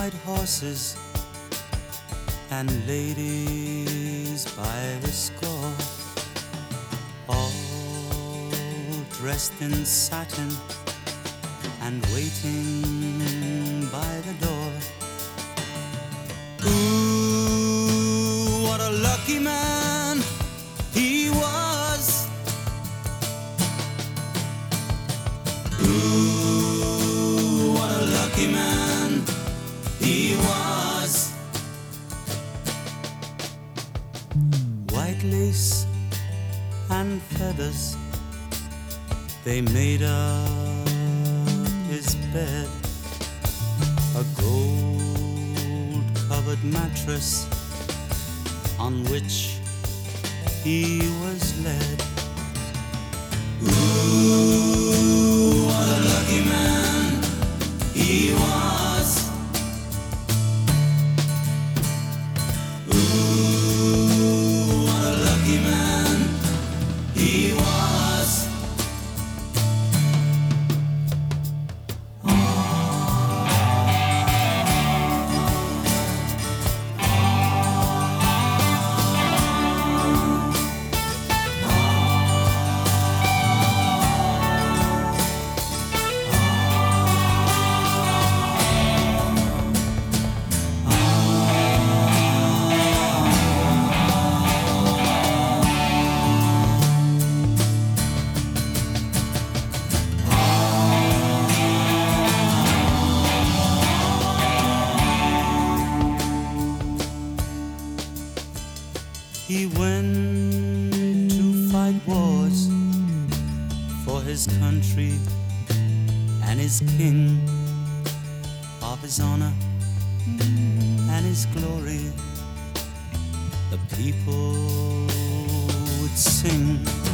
white horses and ladies by the score, all dressed in satin and waiting by the door. Ooh, what a lucky man he was. Ooh, what a lucky man he was. White lace and feathers, they made up his bed. A gold-covered mattress on which he was led. Ooh, what a lucky man he was. Ooh, what a lucky man he was. He went to fight wars for his country and his king, of his honor and his glory. The people would sing.